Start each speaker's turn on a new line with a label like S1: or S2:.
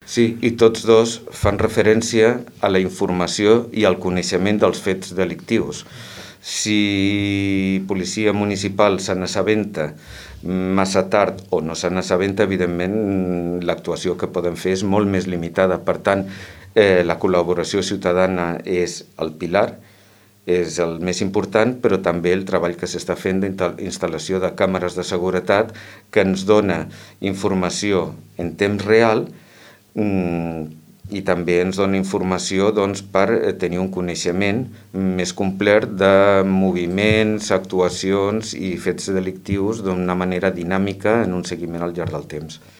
S1: Sí, i tots dos fan referència a la informació i al coneixement dels fets delictius. Si policia municipal se n'assabenta massa tard o no se n'assabenta, evidentment l'actuació que poden fer és molt més limitada. Per tant, la col·laboració ciutadana és el pilar, és el més important, però també el treball que s'està fent d'instal·lació de càmeres de seguretat que ens dona informació en temps real i també ens dona informació per tenir un coneixement més complet de moviments, actuacions i fets delictius d'una manera dinàmica en un seguiment al llarg del temps.